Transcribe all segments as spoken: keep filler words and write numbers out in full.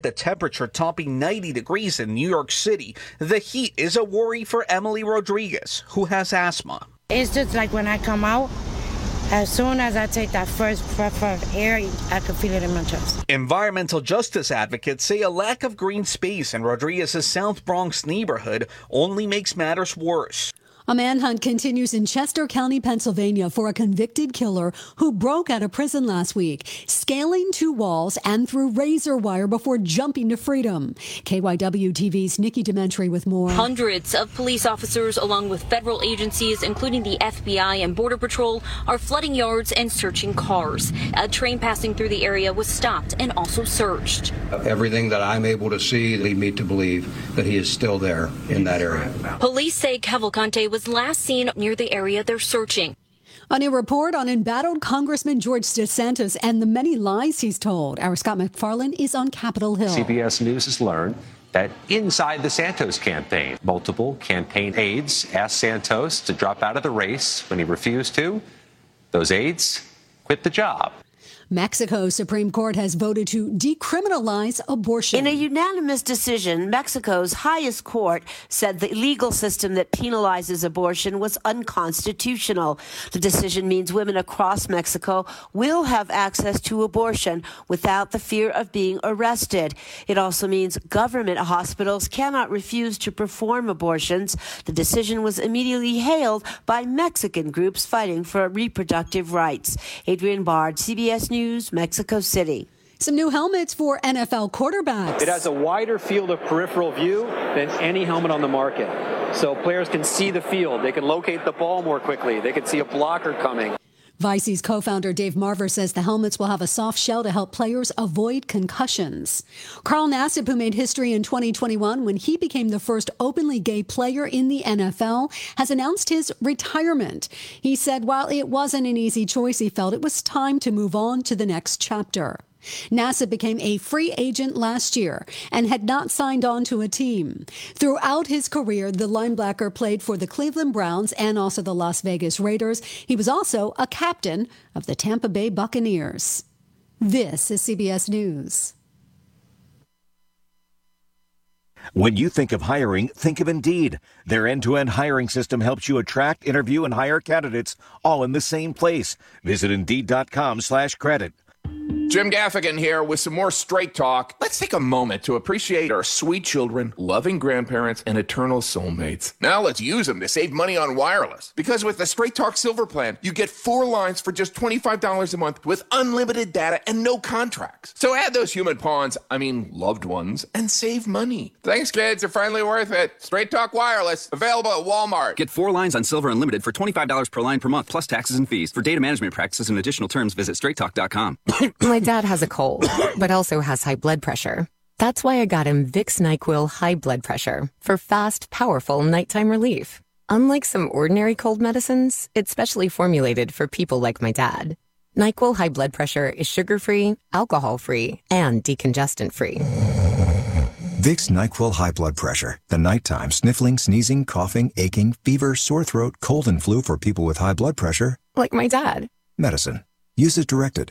the temperature topping ninety degrees in New York City. The heat is a worry for Emily Rodriguez, who has asthma. It's just like when I come out, as soon as I take that first breath of air, I can feel it in my chest. Environmental justice advocates say a lack of green space in Rodriguez's South Bronx neighborhood only makes matters worse. A manhunt continues in Chester County, Pennsylvania for a convicted killer who broke out of prison last week, scaling two walls and through razor wire before jumping to freedom. K Y W T V's Nikki Dementri with more. Hundreds of police officers, along with federal agencies, including the F B I and Border Patrol, are flooding yards and searching cars. A train passing through the area was stopped and also searched. Everything that I'm able to see lead me to believe that he is still there in that area. Police say Cavalcante was was last seen near the area they're searching. A new report on embattled Congressman George DeSantis and the many lies he's told. Our Scott McFarland is on Capitol Hill. C B S News has learned that inside the Santos campaign, multiple campaign aides asked Santos to drop out of the race. When he refused to, those aides quit the job. Mexico's Supreme Court has voted to decriminalize abortion. In a unanimous decision, Mexico's highest court said the legal system that penalizes abortion was unconstitutional. The decision means women across Mexico will have access to abortion without the fear of being arrested. It also means government hospitals cannot refuse to perform abortions. The decision was immediately hailed by Mexican groups fighting for reproductive rights. Adrienne Bard, C B S News. News, Mexico City. Some new helmets for N F L quarterbacks. It has a wider field of peripheral view than any helmet on the market. So players can see the field. They can locate the ball more quickly. They can see a blocker coming. Vicey's co-founder Dave Marver says the helmets will have a soft shell to help players avoid concussions. Carl Nassib, who made history in twenty twenty-one when he became the first openly gay player in the N F L, has announced his retirement. He said while it wasn't an easy choice, he felt it was time to move on to the next chapter. Nassib became a free agent last year and had not signed on to a team. Throughout his career, the linebacker played for the Cleveland Browns and also the Las Vegas Raiders. He was also a captain of the Tampa Bay Buccaneers. This is C B S News. When you think of hiring, think of Indeed. Their end-to-end hiring system helps you attract, interview, and hire candidates all in the same place. Visit Indeed.com slash credit. Jim Gaffigan here with some more Straight Talk. Let's take a moment to appreciate our sweet children, loving grandparents, and eternal soulmates. Now let's use them to save money on wireless. Because with the Straight Talk Silver Plan, you get four lines for just twenty-five dollars a month with unlimited data and no contracts. So add those human pawns, I mean loved ones, and save money. Thanks, kids. You're finally worth it. Straight Talk Wireless, available at Walmart. Get four lines on Silver Unlimited for twenty-five dollars per line per month, plus taxes and fees. For data management practices and additional terms, visit straight talk dot com. My dad has a cold, but also has high blood pressure. That's why I got him Vicks NyQuil High Blood Pressure for fast, powerful nighttime relief. Unlike some ordinary cold medicines, it's specially formulated for people like my dad. NyQuil High Blood Pressure is sugar-free, alcohol-free, and decongestant-free. Vicks NyQuil High Blood Pressure. The nighttime sniffling, sneezing, coughing, aching, fever, sore throat, cold, and flu for people with high blood pressure. Like my dad. Medicine. Use as directed.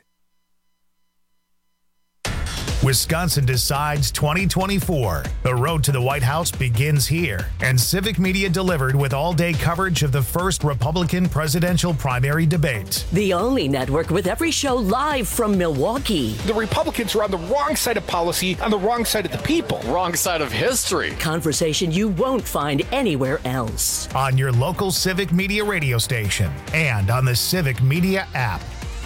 Wisconsin Decides twenty twenty-four. The road to the White House begins here, and Civic Media delivered with all-day coverage of the first Republican presidential primary debate. The only network with every show live from Milwaukee. The Republicans are on the wrong side of policy, on the wrong side of the people. Wrong side of history. Conversation you won't find anywhere else. On your local Civic Media radio station and on the Civic Media app.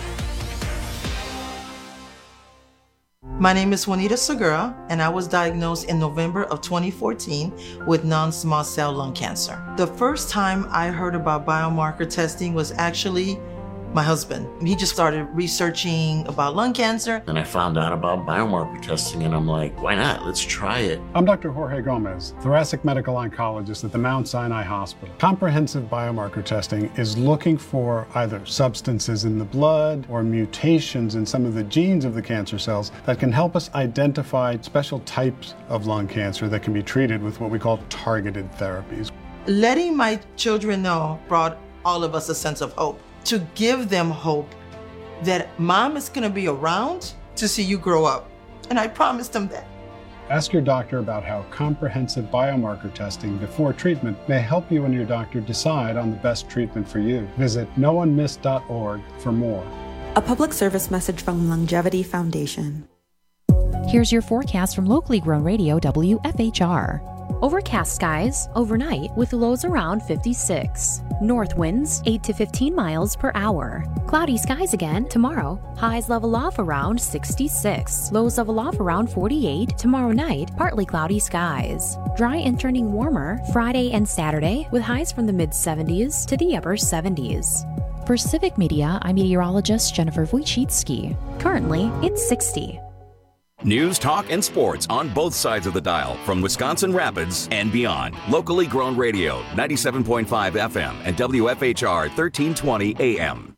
My name is Juanita Segura, and I was diagnosed in November of twenty fourteen with non-small cell lung cancer. The first time I heard about biomarker testing was actually my husband. He just started researching about lung cancer. And I found out about biomarker testing, and I'm like, why not? Let's try it. I'm Doctor Jorge Gomez, thoracic medical oncologist at the Mount Sinai Hospital. Comprehensive biomarker testing is looking for either substances in the blood or mutations in some of the genes of the cancer cells that can help us identify special types of lung cancer that can be treated with what we call targeted therapies. Letting my children know brought all of us a sense of hope. To give them hope that mom is going to be around to see you grow up. And I promised them that. Ask your doctor about how comprehensive biomarker testing before treatment may help you and your doctor decide on the best treatment for you. Visit no one missed dot org for more. A public service message from Longevity Foundation. Here's your forecast from locally grown radio W F H R. Overcast skies overnight with lows around fifty-six. North winds eight to fifteen miles per hour. Cloudy skies again tomorrow. Highs level off around sixty-six. Lows level off around forty-eight. Tomorrow night, partly cloudy skies. Dry and turning warmer Friday and Saturday with highs from the mid seventies to the upper seventies. For Civic Media, I'm meteorologist Jennifer Wojcicki. Currently, it's sixty. News, talk, and sports on both sides of the dial from Wisconsin Rapids and beyond. Locally grown radio, ninety-seven point five F M and W F H R thirteen twenty A M.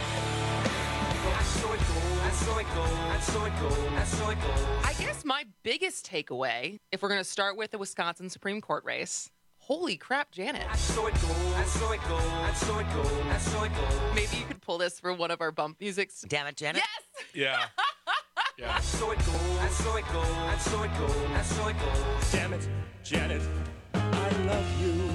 I guess my biggest takeaway, if we're going to start with the Wisconsin Supreme Court race, holy crap, Janet. Maybe you could pull this for one of our bump musics. Damn it, Janet. Yes! Yeah. Yeah. I saw it go, I saw it go, I saw it go, I saw it go. Damn it, Janet, I love you.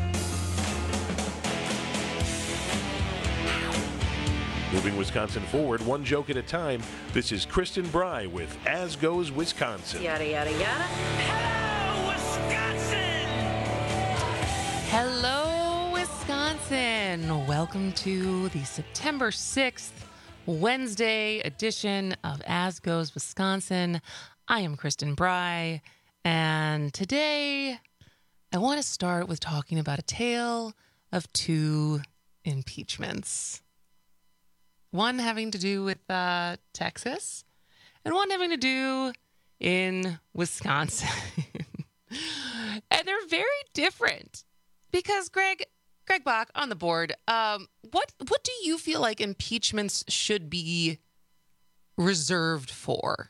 Moving Wisconsin forward, one joke at a time. This is Kristen Bry with As Goes Wisconsin. Yada, yada, yada. Hello, Wisconsin! Hello, Wisconsin. Welcome to the September sixth Wednesday edition of As Goes Wisconsin. I am Kristen Bry, and today I want to start with talking about a tale of two impeachments. One having to do with uh, Texas, and one having to do in Wisconsin. And they're very different because Greg... Greg Bach on the board. Um, what what do you feel like impeachments should be reserved for?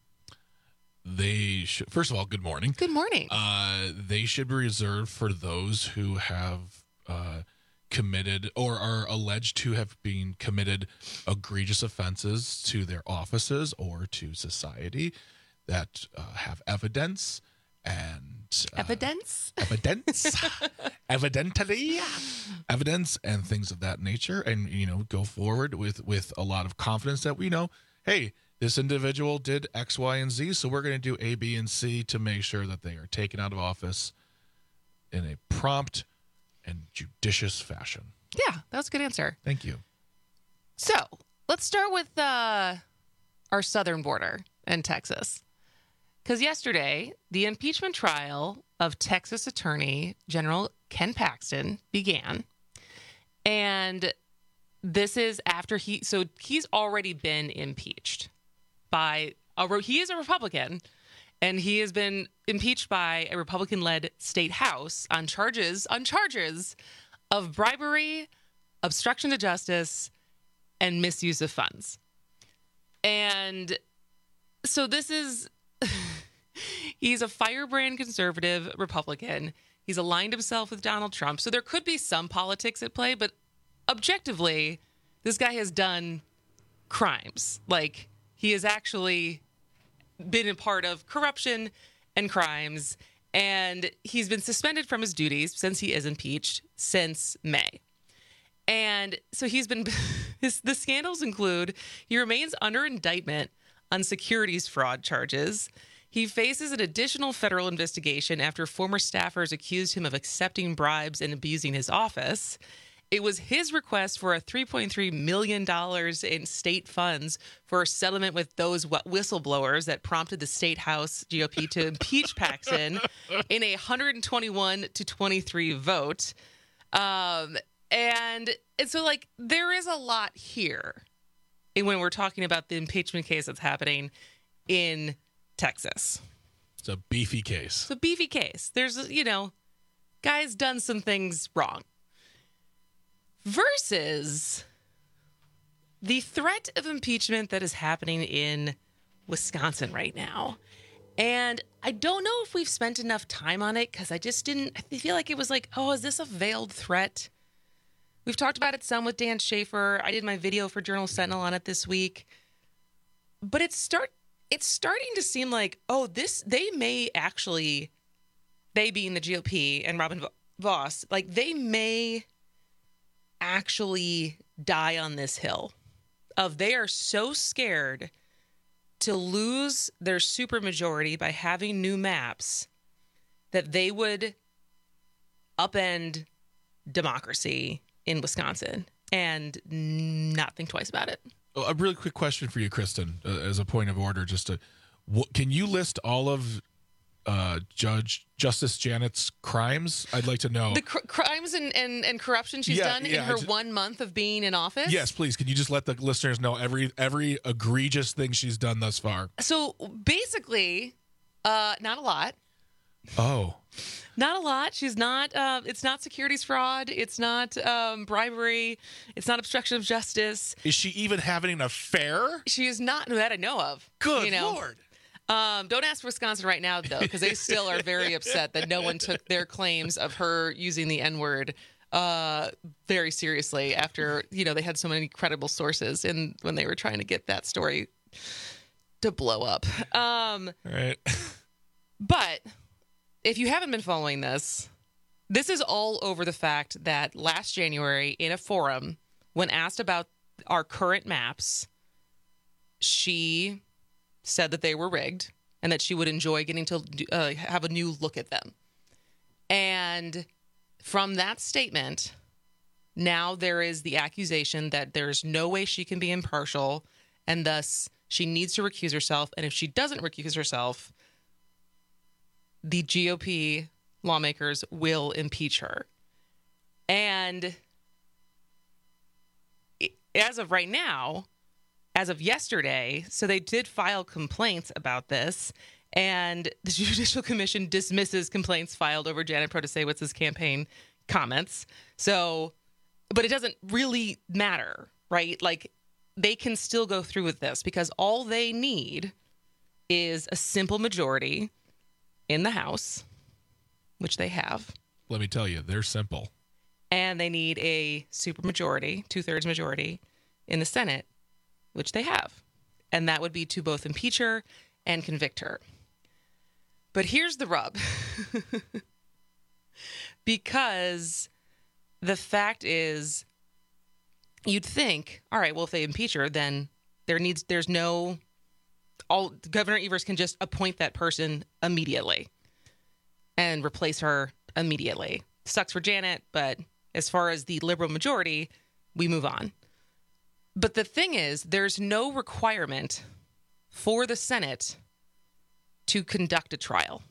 They should. First of all, good morning. Good morning. Uh, they should be reserved for those who have uh, committed or are alleged to have been committed egregious offenses to their offices or to society that uh, have evidence. And uh, evidence, evidence, evidently, evidence, and things of that nature, and you know, go forward with with a lot of confidence that we know, hey, this individual did X, Y, and Z, so we're going to do A, B, and C to make sure that they are taken out of office in a prompt and judicious fashion. Yeah, that was a good answer. Thank you. So let's start with uh, our southern border in Texas. Because yesterday, the impeachment trial of Texas Attorney General Ken Paxton began. And this is after he, so he's already been impeached by, a, he is a Republican, and he has been impeached by a Republican-led state house on charges, on charges of bribery, obstruction to justice, and misuse of funds. And so this is... He's a firebrand conservative Republican. He's aligned himself with Donald Trump. So there could be some politics at play, but objectively, this guy has done crimes. Like, he has actually been a part of corruption and crimes, and he's been suspended from his duties since he is impeached since May. And so he's been, his, the scandals include, he remains under indictment on securities fraud charges. He faces an additional federal investigation after former staffers accused him of accepting bribes and abusing his office. It was his request for a three point three million dollars in state funds for a settlement with those whistleblowers that prompted the state House G O P to impeach Paxton in a one hundred twenty-one to twenty-three vote. Um, and, and so, like, there is a lot here when we're talking about the impeachment case that's happening in Texas. It's a beefy case. It's a beefy case. There's, you know, guy's done some things wrong. Versus the threat of impeachment that is happening in Wisconsin right now. And I don't know if we've spent enough time on it because I just didn't, I feel like it was like, oh, is this a veiled threat? We've talked about it some with Dan Schaefer. I did my video for Journal Sentinel on it this week. But it's start it's starting to seem like, oh, this, they may actually, they being the G O P and Robin Vos, like they may actually die on this hill of they are so scared to lose their supermajority by having new maps that they would upend democracy in Wisconsin and not think twice about it. Oh, a really quick question for you, Kristen, uh, as a point of order. Just to, what, can you list all of uh, Judge Justice Janet's crimes? I'd like to know the cr- crimes and, and, and corruption she's yeah, done yeah, in her just, one month of being in office. Yes, please. Can you just let the listeners know every every egregious thing she's done thus far? So basically, uh, not a lot. Oh. Not a lot. She's not, uh, it's not securities fraud. It's not um, bribery. It's not obstruction of justice. Is she even having an affair? She is not, that I know of. Good you know? Lord. Um, don't ask Wisconsin right now, though, because they still are very upset that no one took their claims of her using the N-word uh, very seriously after, you know, they had so many credible sources in when they were trying to get that story to blow up. Um, All right. But if you haven't been following this, this is all over the fact that last January in a forum, when asked about our current maps, she said that they were rigged and that she would enjoy getting to uh, have a new look at them. And from that statement, now there is the accusation that there's no way she can be impartial, and thus she needs to recuse herself. And if she doesn't recuse herself, the G O P lawmakers will impeach her. And as of right now, as of yesterday, so they did file complaints about this, and the Judicial Commission dismisses complaints filed over Janet Protasewicz's campaign comments. So, but it doesn't really matter, right? Like, they can still go through with this because all they need is a simple majority in the House, which they have. Let me tell you, they're simple. And they need a supermajority, two-thirds majority in the Senate, which they have. And that would be to both impeach her and convict her. But here's the rub. Because the fact is, you'd think, all right, well, if they impeach her, then there needs, there's no, all Governor Evers can just appoint that person immediately and replace her immediately. Sucks for Janet, but as far as the liberal majority, we move on. But the thing is, there's no requirement for the Senate to conduct a trial.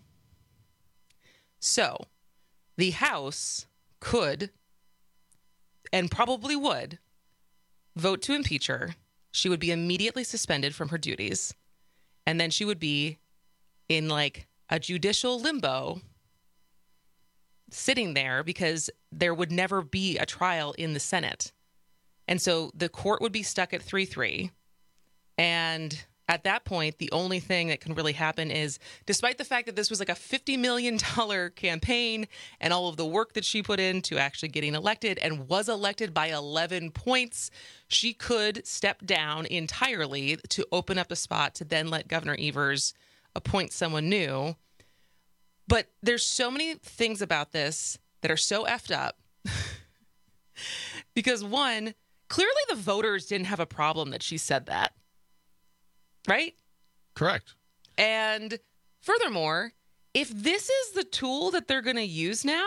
So the House could, and probably would, vote to impeach her. She would be immediately suspended from her duties. And then she would be in like a judicial limbo, sitting there because there would never be a trial in the Senate. And so the court would be stuck at three three. And at that point, the only thing that can really happen is, despite the fact that this was like a fifty million dollars campaign and all of the work that she put into actually getting elected and was elected by eleven points, she could step down entirely to open up a spot to then let Governor Evers appoint someone new. But there's so many things about this that are so effed up. Because one, clearly the voters didn't have a problem that she said that. Right? Correct. And furthermore, if this is the tool that they're going to use now,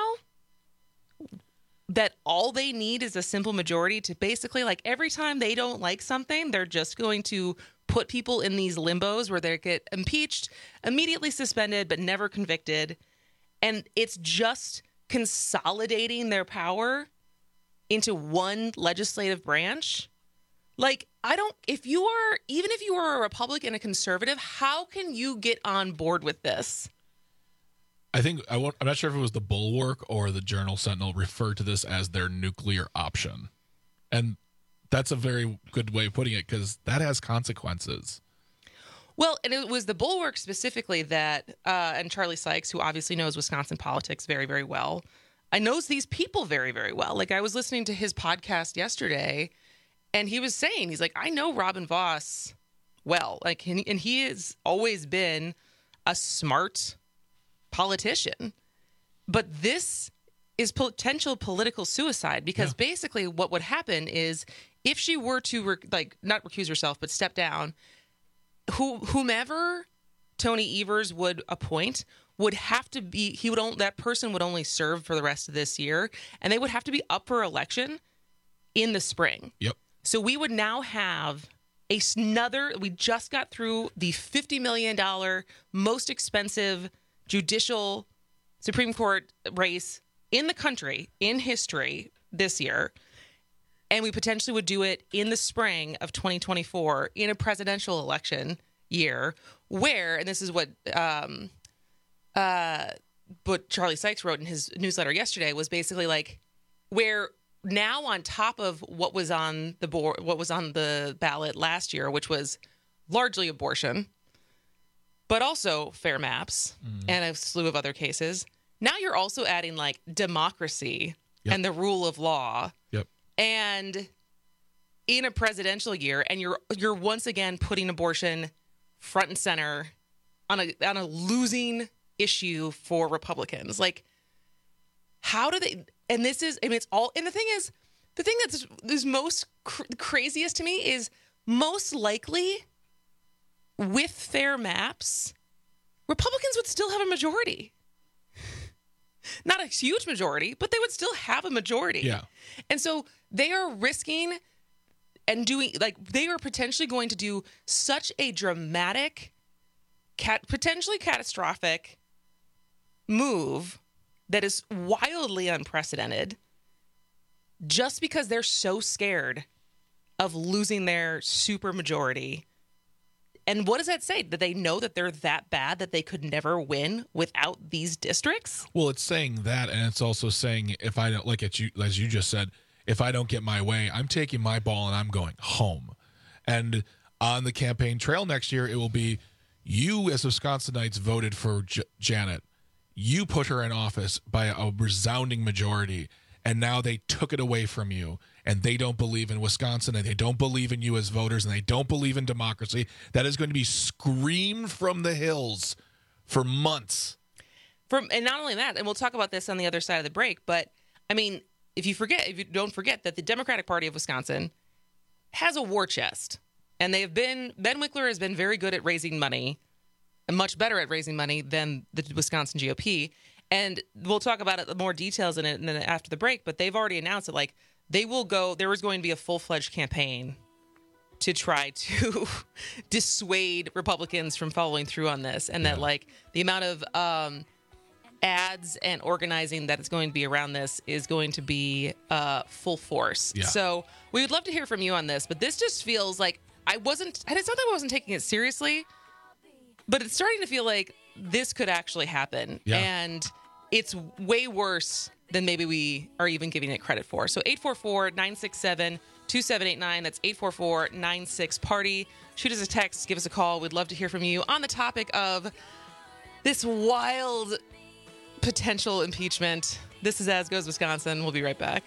that all they need is a simple majority to basically, like, every time they don't like something, they're just going to put people in these limbos where they get impeached, immediately suspended, but never convicted. And it's just consolidating their power into one legislative branch. Like, I don't, if you are, even if you are a Republican, a conservative, how can you get on board with this? I think, I won't, I'm not sure if it was the Bulwark or the Journal Sentinel referred to this as their nuclear option. And that's a very good way of putting it, because that has consequences. Well, and it was the Bulwark specifically that, uh, and Charlie Sykes, who obviously knows Wisconsin politics very, very well, I knows these people very, very well. Like, I was listening to his podcast yesterday, and he was saying, he's like, I know Robin Vos well. Like, and and he has always been a smart politician. But this is potential political suicide because yeah. basically what would happen is if she were to, rec- like, not recuse herself, but step down, who, whomever Tony Evers would appoint would have to be, he would only, that person would only serve for the rest of this year, and they would have to be up for election in the spring. Yep. So we would now have a, another, we just got through the fifty million dollars most expensive judicial Supreme Court race in the country, in history this year. And we potentially would do it in the spring of twenty twenty-four in a presidential election year where, and this is what um, uh, what Charlie Sykes wrote in his newsletter yesterday, was basically like where now on top of what was on the board, what was on the ballot last year, which was largely abortion, but also fair maps mm. and a slew of other cases. Now you're also adding like democracy yep. and the rule of law. Yep. And in a presidential year, and you're you're once again putting abortion front and center on a on a losing issue for Republicans. Like, how do they? And this is, I mean, it's all. And the thing is, the thing that's is most cr- craziest to me is most likely with fair maps, Republicans would still have a majority. Not a huge majority, but they would still have a majority. Yeah. And so they are risking and doing, like, they are potentially going to do such a dramatic, cat, potentially catastrophic move that is wildly unprecedented just because they're so scared of losing their supermajority. And what does that say? That they know that they're that bad that they could never win without these districts? Well, it's saying that, and it's also saying if I don't, like at you, as you just said, if I don't get my way, I'm taking my ball and I'm going home. And on the campaign trail next year, it will be you as Wisconsinites voted for J- Janet. You put her in office by a resounding majority, and now they took it away from you, and they don't believe in Wisconsin, and they don't believe in you as voters, and they don't believe in democracy. That is going to be screamed from the hills for months. From and not only that, and we'll talk about this on the other side of the break, but I mean, if you forget, if you don't forget that the Democratic Party of Wisconsin has a war chest, and they have been, Ben Wickler has been very good at raising money, and much better at raising money than the Wisconsin G O P. And we'll talk about it, more details in it and then after the break, but they've already announced that, like, they will go, there is going to be a full-fledged campaign to try to dissuade Republicans from following through on this. And that, like, the amount of um, ads and organizing that is going to be around this is going to be uh, full force. Yeah. So we would love to hear from you on this, but this just feels like I wasn't, and it's not that I wasn't taking it seriously, but it's starting to feel like this could actually happen. Yeah. And it's way worse than maybe we are even giving it credit for. So eight four four, nine six seven, two seven eight nine. That's eight four four, nine six, party. Shoot us a text. Give us a call. We'd love to hear from you on the topic of this wild potential impeachment. This is As Goes Wisconsin. We'll be right back.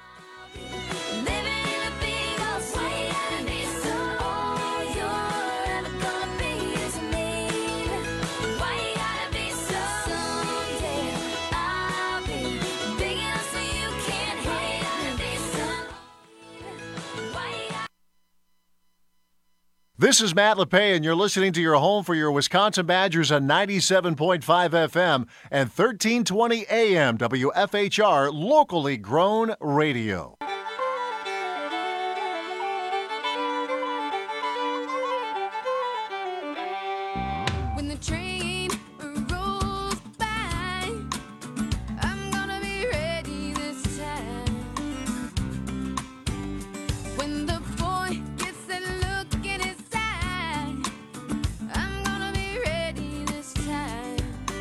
This is Matt LePay, and you're listening to your home for your Wisconsin Badgers on ninety-seven point five F M and thirteen twenty A M W F H R, locally grown radio. When the train rolls by, I'm gonna be ready this time. When the boy gets that look in his eye, I'm gonna be ready this time.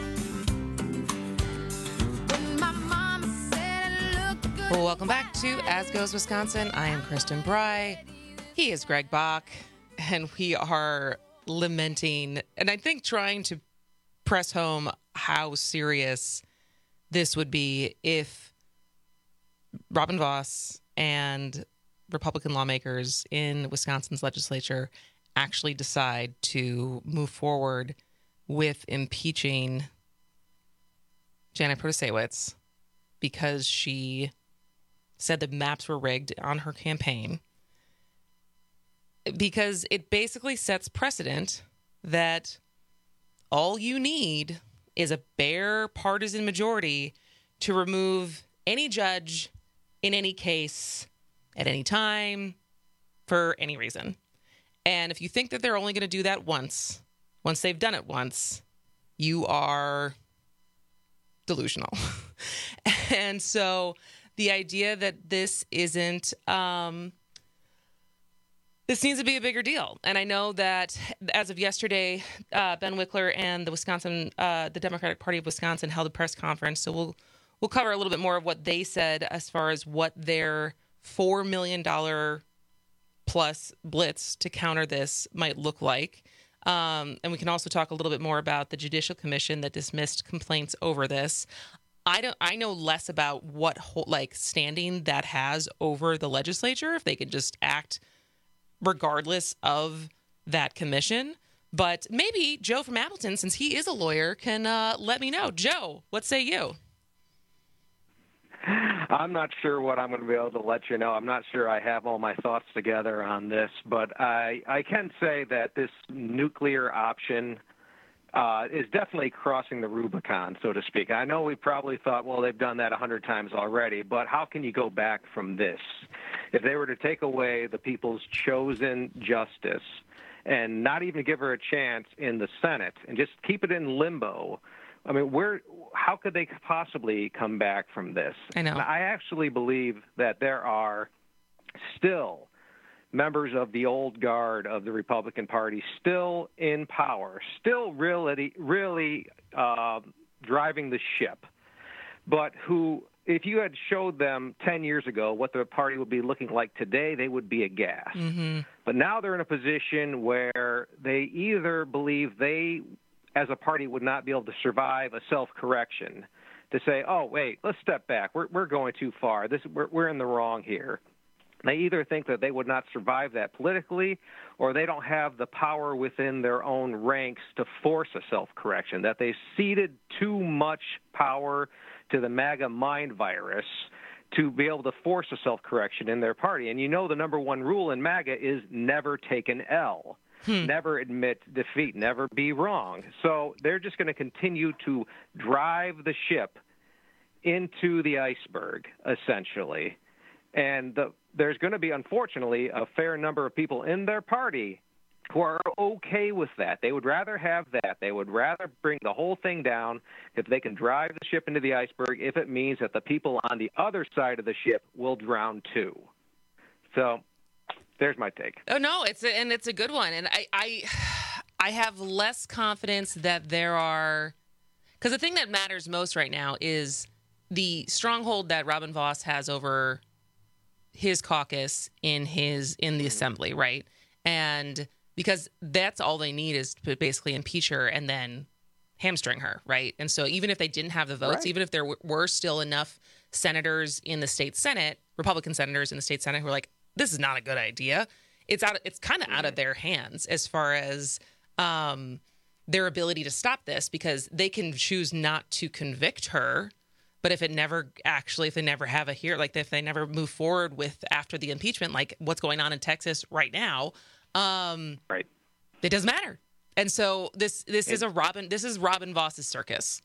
When my mama said I look good. Well, welcome back to As Goes Wisconsin. I am Kristen Bry. He is Greg Bach, and we are lamenting, and I think trying to press home how serious this would be if Robin Vos and Republican lawmakers in Wisconsin's legislature actually decide to move forward with impeaching Janet Protasiewicz because she said the maps were rigged on her campaign, because it basically sets precedent that all you need is a bare partisan majority to remove any judge in any case at any time for any reason. And if you think that they're only going to do that once, once they've done it once, you are delusional. And so the idea that this isn't, um, this needs to be a bigger deal. And I know that as of yesterday, uh, Ben Wickler and the Wisconsin, uh, the Democratic Party of Wisconsin held a press conference. So we'll we'll cover a little bit more of what they said as far as what their four million dollars plus blitz to counter this might look like. Um, and we can also talk a little bit more about the Judicial Commission that dismissed complaints over this. I don't. I know less about what whole, like standing that has over the legislature, if they could just act regardless of that commission. But maybe Joe from Appleton, since he is a lawyer, can uh, let me know. Joe, what say you? I'm not sure what I'm going to be able to let you know. I'm not sure I have all my thoughts together on this, but I, I can say that this nuclear option uh, is definitely crossing the Rubicon, so to speak. I know we probably thought, well, they've done that a hundred times already, but how can you go back from this? If they were to take away the people's chosen justice and not even give her a chance in the Senate and just keep it in limbo, I mean, where? How could they possibly come back from this? I know. And I actually believe that there are still members of the old guard of the Republican Party still in power, still really, really uh, driving the ship, but who, if you had showed them ten years ago what the party would be looking like today, they would be aghast. Mm-hmm. But now they're in a position where they either believe they, as a party, would not be able to survive a self-correction to say, oh, wait, let's step back. We're we're going too far. This we're we're in the wrong here. They either think that they would not survive that politically, or they don't have the power within their own ranks to force a self-correction, that they've ceded too much power to the MAGA mind virus to be able to force a self-correction in their party. And you know the number one rule in MAGA is never take an L. Hmm. Never admit defeat, never be wrong. So they're just going to continue to drive the ship into the iceberg, essentially. And the, there's going to be, unfortunately, a fair number of people in their party who are okay with that. They would rather have that. They would rather bring the whole thing down if they can drive the ship into the iceberg, if it means that the people on the other side of the ship will drown too. So there's my take. Oh no, it's a, and it's a good one. And I, I, I have less confidence that there are, because the thing that matters most right now is the stronghold that Robin Vos has over his caucus in his in the assembly, right? And because that's all they need is to basically impeach her and then hamstring her, right? And so even if they didn't have the votes, right. even if there w- were still enough senators in the state Senate, Republican senators in the state Senate who are like, this is not a good idea, it's out. It's kind of out of their hands as far as um, their ability to stop this, because they can choose not to convict her. But if it never actually, if they never have a hearing, like if they never move forward with after the impeachment, like what's going on in Texas right now, um, right, it doesn't matter. And so this this it, is a Robin this is Robin Vos's circus.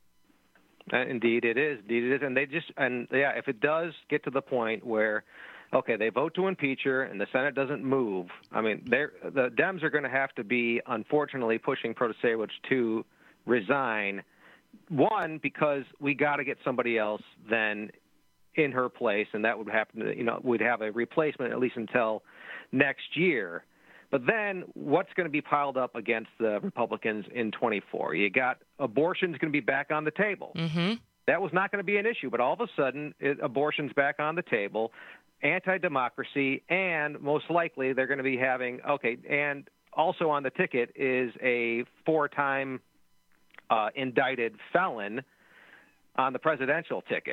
Uh, indeed, it is. Indeed, it is. And they just and yeah, if it does get to the point where, okay, they vote to impeach her and the Senate doesn't move, I mean, they're, the Dems are going to have to be, unfortunately, pushing Protasiewicz to resign. One, because we got to get somebody else then in her place, and that would happen to, you know, we'd have a replacement at least until next year. But then what's going to be piled up against the Republicans in twenty-four? You got abortion's going to be back on the table. Mm-hmm. That was not going to be an issue, but all of a sudden it, abortion's back on the table, anti-democracy, and most likely they're going to be having, okay, and also on the ticket is a four-time Uh, indicted felon on the presidential ticket.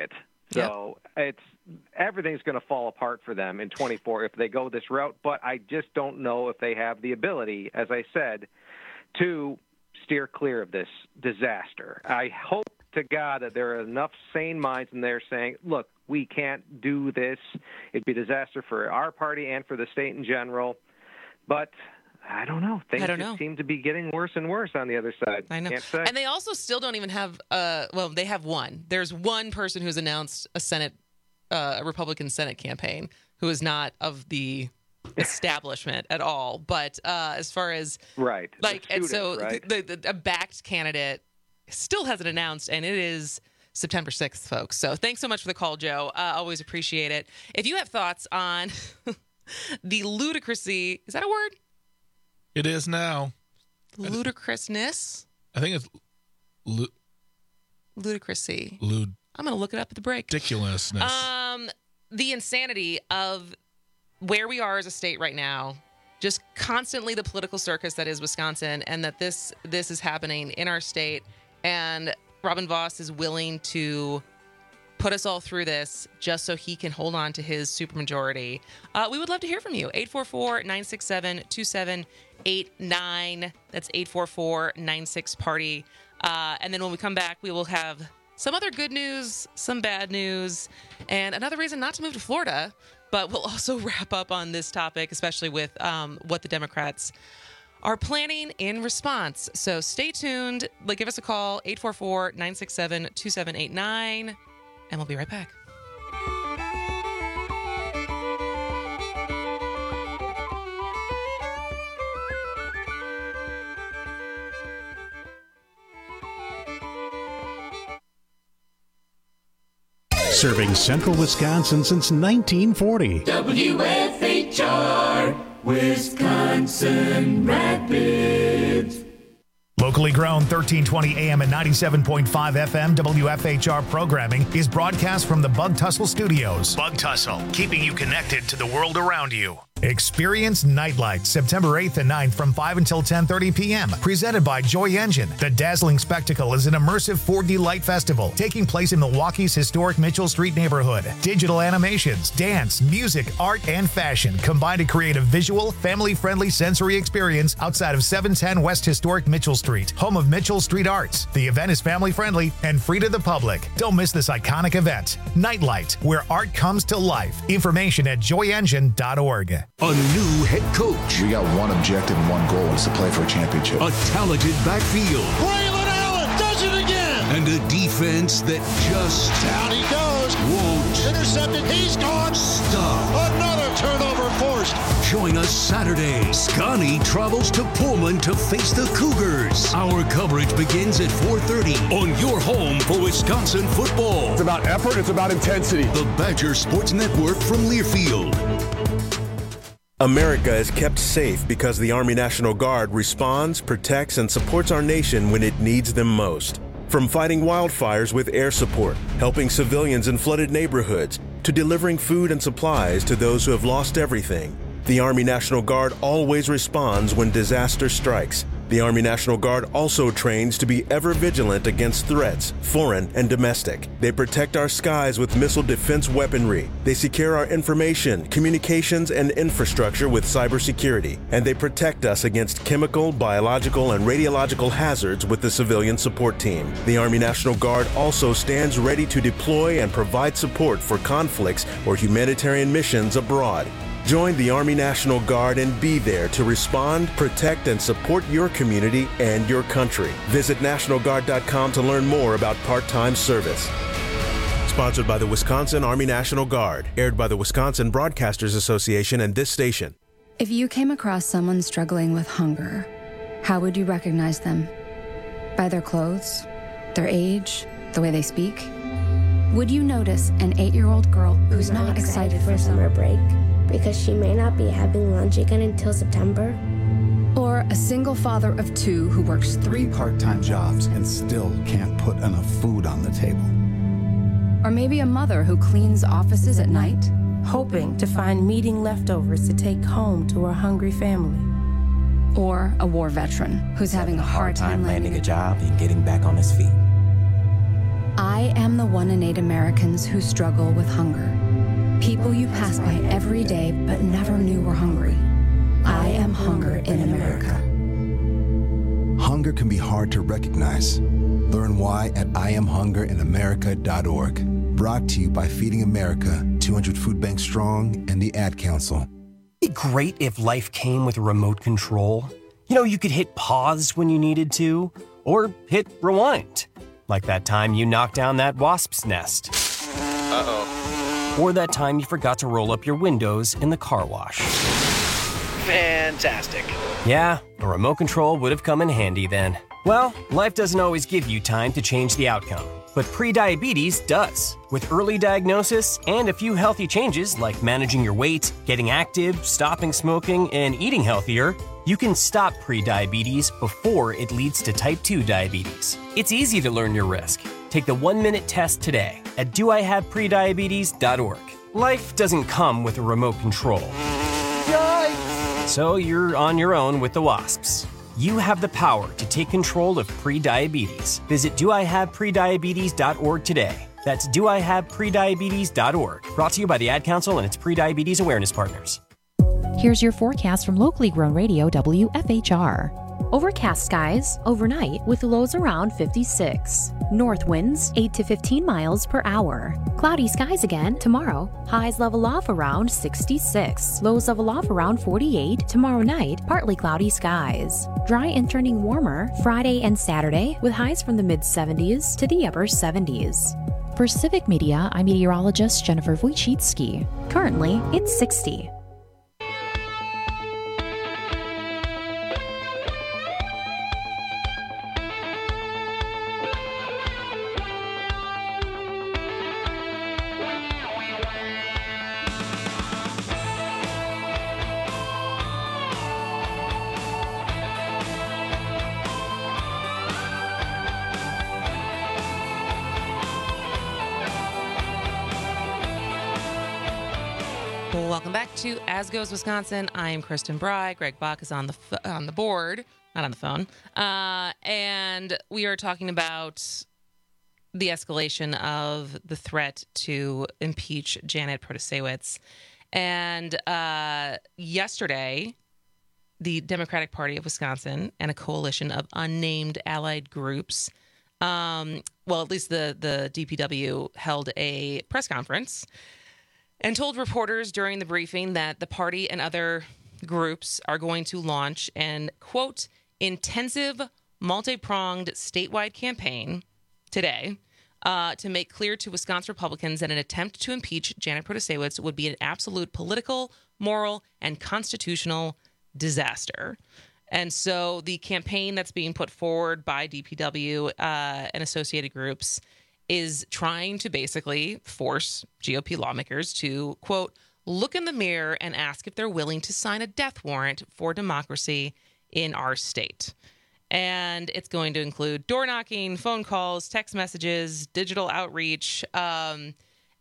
So yep. it's everything's going to fall apart for them in twenty-four if they go this route. But I just don't know if they have the ability, as I said, to steer clear of this disaster. I hope to God that there are enough sane minds in there saying, look, we can't do this. It'd be a disaster for our party and for the state in general. But I don't know. Things I don't just know. seem to be getting worse and worse on the other side. I know. Can't say. And they also still don't even have, uh, well, they have one. There's one person who's announced a Senate, uh, a Republican Senate campaign who is not of the establishment at all. But uh, as far as, right. like, the and student, so right? the, the, a backed candidate still hasn't announced, and it is September sixth, folks. So thanks so much for the call, Joe. Uh, always appreciate it. If you have thoughts on the ludicrousy, is that a word? It is now. Ludicrousness? I think it's lu- ludicrousy. Lud- I'm going to look it up at the break. Ridiculousness. Um, the insanity of where we are as a state right now, just constantly the political circus that is Wisconsin, and that this this is happening in our state, and Robin Vos is willing to put us all through this just so he can hold on to his supermajority. Uh, we would love to hear from you. eight four four, nine six seven, two seven eight nine. That's eight four four, nine six, party. Uh, and then when we come back, we will have some other good news, some bad news, and another reason not to move to Florida. But we'll also wrap up on this topic, especially with um, what the Democrats are planning in response. So stay tuned. Like, give us a call, eight four four, nine six seven, two seven eight nine, and we'll be right back. Serving central Wisconsin since nineteen forty. W F H R, Wisconsin Rapids. Locally grown, thirteen twenty A M and ninety-seven point five F M W F H R programming is broadcast from the Bug Tussle Studios. Bug Tussle, keeping you connected to the world around you. Experience Nightlight, September eighth and ninth from five until ten thirty p.m. Presented by Joy Engine. The dazzling spectacle is an immersive four D light festival taking place in Milwaukee's historic Mitchell Street neighborhood. Digital animations, dance, music, art, and fashion combine to create a visual, family-friendly sensory experience outside of seven ten West Historic Mitchell Street, home of Mitchell Street Arts. The event is family-friendly and free to the public. Don't miss this iconic event. Nightlight, where art comes to life. Information at joy engine dot org. A new head coach. We got one objective and one goal, is to play for a championship. A talented backfield. Braylon Allen does it again. And a defense that just down he goes. Won't intercepted. He's gone. Stop. Another turnover forced. Join us Saturday. Scotty travels to Pullman to face the Cougars. Our coverage begins at four thirty on your home for Wisconsin football. It's about effort. It's about intensity. The Badger Sports Network from Learfield. America is kept safe because the Army National Guard responds, protects, and supports our nation when it needs them most. From fighting wildfires with air support, helping civilians in flooded neighborhoods, to delivering food and supplies to those who have lost everything, the Army National Guard always responds when disaster strikes. The Army National Guard also trains to be ever vigilant against threats, foreign and domestic. They protect our skies with missile defense weaponry. They secure our information, communications, and infrastructure with cybersecurity. And they protect us against chemical, biological, and radiological hazards with the civilian support team. The Army National Guard also stands ready to deploy and provide support for conflicts or humanitarian missions abroad. Join the Army National Guard and be there to respond, protect, and support your community and your country. Visit national guard dot com to learn more about part-time service. Sponsored by the Wisconsin Army National Guard. Aired by the Wisconsin Broadcasters Association and this station. If you came across someone struggling with hunger, how would you recognize them? By their clothes, their age, the way they speak? Would you notice an eight-year-old girl who's not, not excited, excited for summer break? Because she may not be having lunch again until September. Or a single father of two who works three part-time jobs and still can't put enough food on the table. Or maybe a mother who cleans offices at night, hoping to find meeting leftovers to take home to her hungry family. Or a war veteran who's having a hard time landing a job and getting back on his feet. I am the one in eight Americans who struggle with hunger. People you pass by every day but never knew were hungry. I am hunger in America. Hunger can be hard to recognize. Learn why at I am hunger in america dot org. Brought to you by Feeding America, two hundred Food Banks Strong, and the Ad Council. It'd be great if life came with a remote control. You know, you could hit pause when you needed to, or hit rewind. Like that time you knocked down that wasp's nest. Uh-oh. Or that time you forgot to roll up your windows in the car wash. Fantastic. Yeah, a remote control would have come in handy then. Well, life doesn't always give you time to change the outcome, but prediabetes does. With early diagnosis and a few healthy changes like managing your weight, getting active, stopping smoking, and eating healthier, you can stop prediabetes before it leads to type two diabetes. It's easy to learn your risk. Take the one-minute test today at do I have prediabetes dot org. Life doesn't come with a remote control. Yikes! So you're on your own with the wasps. You have the power to take control of prediabetes. Visit do I have prediabetes dot org today. That's do I have prediabetes dot org. Brought to you by the Ad Council and its Prediabetes Awareness Partners. Here's your forecast from locally grown radio W F H R. Overcast skies overnight with lows around fifty-six. North winds eight to fifteen miles per hour. Cloudy skies again tomorrow. Highs level off around sixty-six. Lows level off around forty-eight. Tomorrow night, partly cloudy skies. Dry and turning warmer Friday and Saturday with highs from the mid seventies to the upper seventies. For Civic Media, I'm meteorologist Jennifer Wojcicki. Currently, it's sixty. Welcome back to As Goes Wisconsin. I am Kristen Bry. Greg Bach is on the f- on the board, not on the phone, uh, and we are talking about the escalation of the threat to impeach Janet Protasiewicz. And uh, yesterday, the Democratic Party of Wisconsin and a coalition of unnamed allied groups, um, well, at least the the D P W, held a press conference and told reporters during the briefing that the party and other groups are going to launch an, quote, intensive, multi-pronged statewide campaign today uh, to make clear to Wisconsin Republicans that an attempt to impeach Janet Protasiewicz would be an absolute political, moral, and constitutional disaster. And so the campaign that's being put forward by D P W uh, and associated groups is trying to basically force G O P lawmakers to, quote, look in the mirror and ask if they're willing to sign a death warrant for democracy in our state. And it's going to include door knocking, phone calls, text messages, digital outreach, um,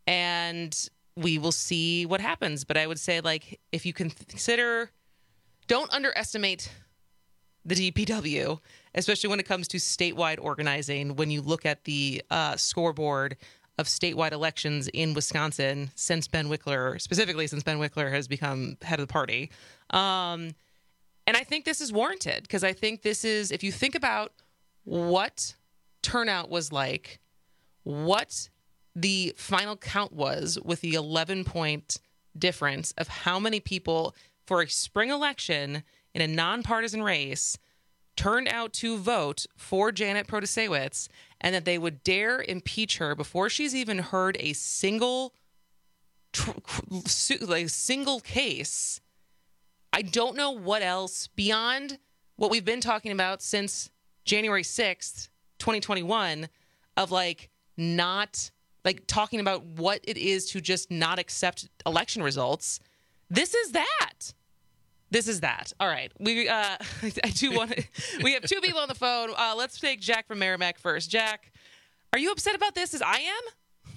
and we will see what happens. But I would say, like, if you can consider, don't underestimate the D P W, especially when it comes to statewide organizing. When you look at the uh, scoreboard of statewide elections in Wisconsin since Ben Wickler, specifically since Ben Wickler has become head of the party. Um, and I think this is warranted because I think this is, if you think about what turnout was like, what the final count was with the eleven point difference of how many people for a spring election in a nonpartisan race turned out to vote for Janet Protasiewicz, and that they would dare impeach her before she's even heard a single tr- like single case. I don't know what else beyond what we've been talking about since January sixth, twenty twenty-one, of like not like talking about what it is to just not accept election results. This is that. This is that. All right. We uh, I do want to. We have two people on the phone. Uh, let's take Jack from Merrimack first. Jack, are you upset about this as I am?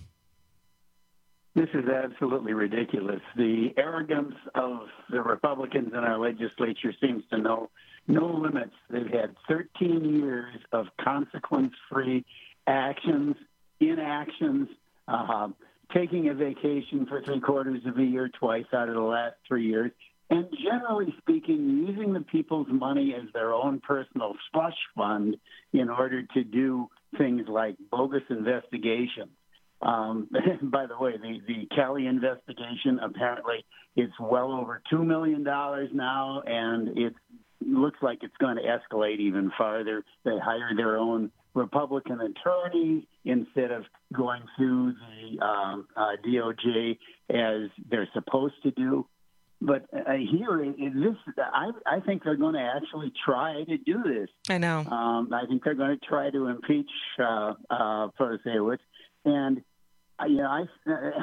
This is absolutely ridiculous. The arrogance of the Republicans in our legislature seems to know no limits. They've had thirteen years of consequence-free actions inactions, uh, taking a vacation for three quarters of a year twice out of the last three years, and generally speaking, using the people's money as their own personal slush fund in order to do things like bogus investigations. Um, by the way, the, the Kelly investigation, apparently it's well over two million dollars now, and it looks like it's going to escalate even farther. They hired their own Republican attorney instead of going through the um, uh, D O J as they're supposed to do. But uh, here, in this, I, I think they're going to actually try to do this. I know. Um, I think they're going to try to impeach uh, uh, Protasiewicz. And, uh, you know, I, uh,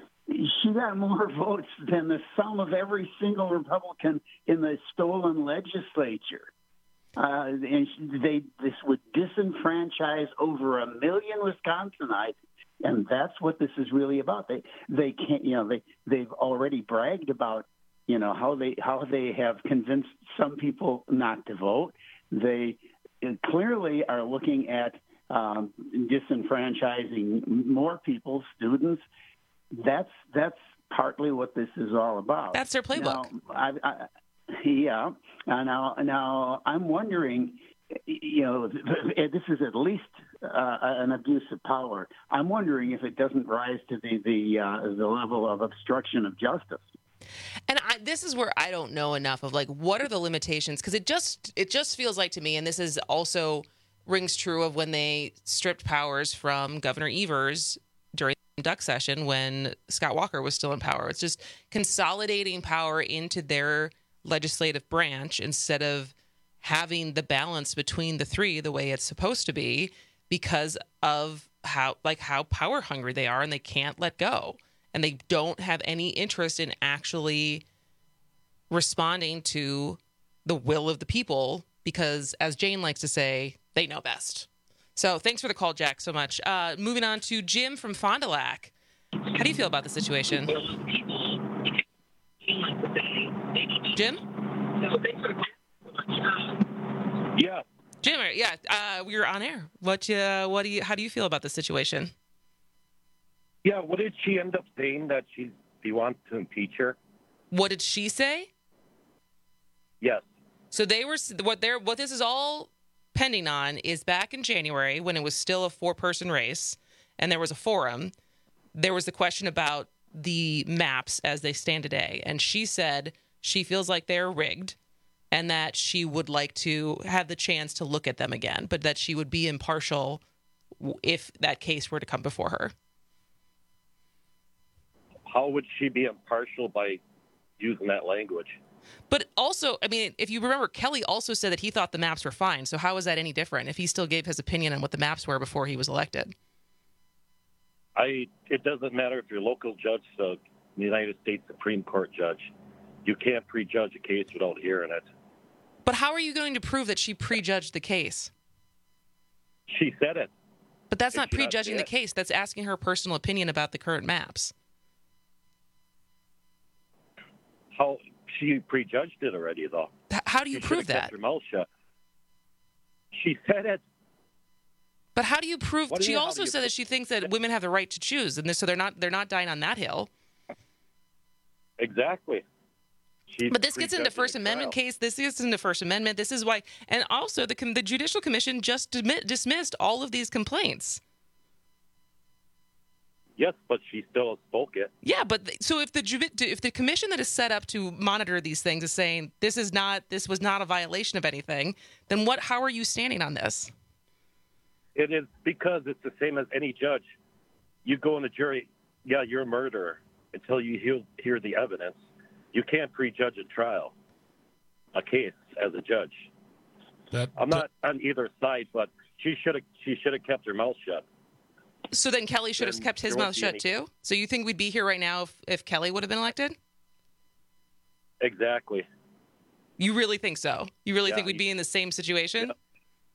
she got more votes than the sum of every single Republican in the stolen legislature. Uh, and they this would disenfranchise over a million Wisconsinites, and that's what this is really about. They they can't, you know, they they've already bragged about, you know, how they how they have convinced some people not to vote. They clearly are looking at um, disenfranchising more people, students. That's that's partly what this is all about. That's their playbook. Now, I, I, yeah. Uh, now, now I'm wondering, you know, this is at least uh, an abuse of power. I'm wondering if it doesn't rise to the the, uh, the level of obstruction of justice. And I, this is where I don't know enough of, like, what are the limitations? Because it just it just feels like to me, and this is also rings true of when they stripped powers from Governor Evers during the duck session when Scott Walker was still in power. It's just consolidating power into their legislative branch instead of having the balance between the three the way it's supposed to be, because of how like how power hungry they are, and they can't let go. And they don't have any interest in actually responding to the will of the people because, as Jane likes to say, they know best. So thanks for the call, Jack, so much. Uh, moving on to Jim from Fond du Lac. How do you feel about the situation? Jim? Yeah. Jim, yeah, uh, we were on air. What, uh, what do you? How do you feel about the situation? Yeah, what did she end up saying that she he wants to impeach her? What did she say? Yes. So they were what they're what this is all pending on is back in January when it was still a four-person race and there was a forum. There was the question about the maps as they stand today, and she said she feels like they're rigged and that she would like to have the chance to look at them again, but that she would be impartial if that case were to come before her. How would she be impartial by using that language? But also, I mean, if you remember, Kelly also said that he thought the maps were fine. So how is that any different if he still gave his opinion on what the maps were before he was elected? I. It doesn't matter if you're a local judge, the United States Supreme Court judge. You can't prejudge a case without hearing it. But how are you going to prove that she prejudged the case? She said it. But that's Did not she not prejudging say the it? case. That's asking her personal opinion about the current maps. How she prejudged it already, though. H- How do you She prove should've kept that? her mouth shut. She said it. But how do you prove? What do you She mean, how also do you said that she thinks that women have the right to choose, and this, so they're not they're not dying on that hill. Exactly. She's But this gets into prejudging First the Amendment trial. case. This gets into First Amendment. This is why, and also the com- the Judicial Commission just dimi- dismissed all of these complaints. Yes, but she still spoke it. Yeah, but th- so if the ju- if the commission that is set up to monitor these things is saying this is not this was not a violation of anything, then what? How are you standing on this? It is because it's the same as any judge. You go in the jury, yeah, you're a murderer until you hear, hear the evidence. You can't prejudge a trial, a case as a judge. That, I'm not on either side, but she should have she should have kept her mouth shut. So then Kelly should have Then kept his there mouth won't be shut any- too? So you think we'd be here right now if, if Kelly would have been elected? Exactly. You really think so? You really Yeah, think we'd be in the same situation? Yeah.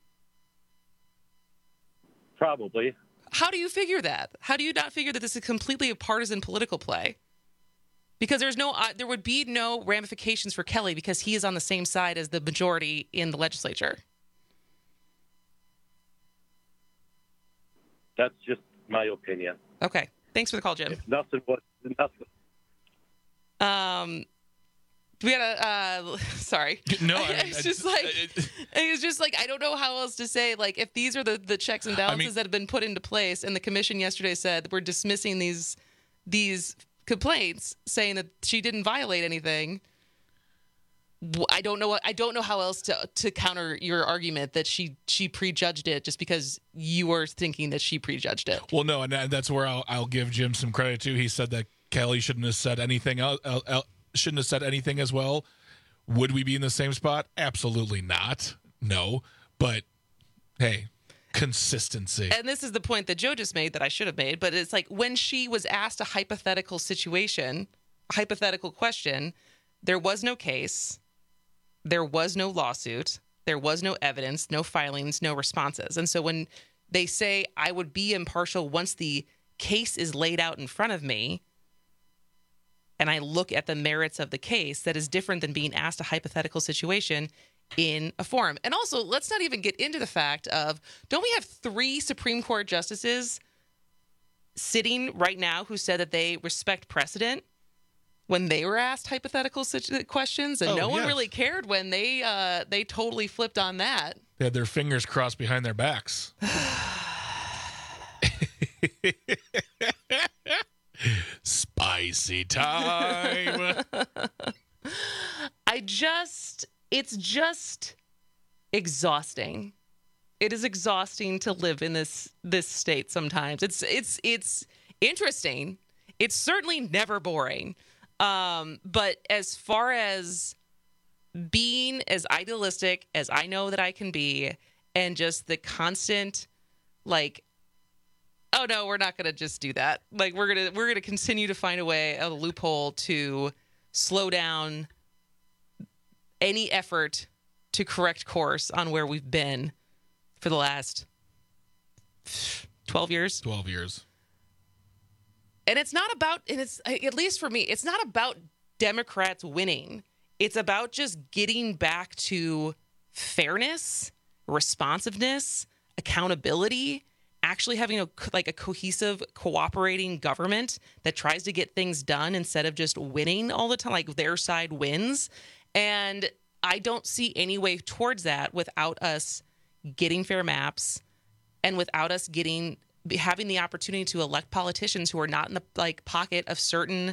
Probably. How do you figure that? How do you not figure that this is completely a partisan political play? Because there's no, uh, there would be no ramifications for Kelly because he is on the same side as the majority in the legislature. That's just my opinion. Okay. Thanks for the call, Jim. If nothing was nothing. Um, we got a, uh, sorry. No, I mean, it's just like, it's just like, I don't know how else to say, like, if these are the, the checks and balances I mean, that have been put into place, and the commission yesterday said we're dismissing these, these complaints, saying that she didn't violate anything. I don't know what, I don't know how else to, to counter your argument that she, she prejudged it just because you were thinking that she prejudged it. Well, no, and that's where I'll, I'll give Jim some credit too. He said that Kelly shouldn't have said anything else, shouldn't have said anything as well. Would we be in the same spot? Absolutely not. No. But hey, consistency. And this is the point that Joe just made that I should have made, but it's like when she was asked a hypothetical situation, a hypothetical question, there was no case, there was no lawsuit, there was no evidence, no filings, no responses. And so when they say I would be impartial once the case is laid out in front of me, and I look at the merits of the case, that is different than being asked a hypothetical situation in a forum. And also, let's not even get into the fact of, don't we have three Supreme Court justices sitting right now who said that they respect precedent when they were asked hypothetical situ- questions, and oh, no yes. one really cared when they uh, they totally flipped on that. They had their fingers crossed behind their backs. Spicy time. I just, it's just exhausting. It is exhausting to live in this this state sometimes. It's it's it's interesting. It's certainly never boring. Um, but as far as being as idealistic as I know that I can be, and just the constant, like, oh no, we're not going to just do that. Like we're going to, we're going to continue to find a way, a loophole to slow down any effort to correct course on where we've been for the last twelve years. twelve years. And it's not about, and it's, at least for me, it's not about Democrats winning. It's about just getting back to fairness, responsiveness, accountability, actually having a, like a cohesive, cooperating government that tries to get things done instead of just winning all the time, like their side wins. And I don't see any way towards that without us getting fair maps and without us getting having the opportunity to elect politicians who are not in the like pocket of certain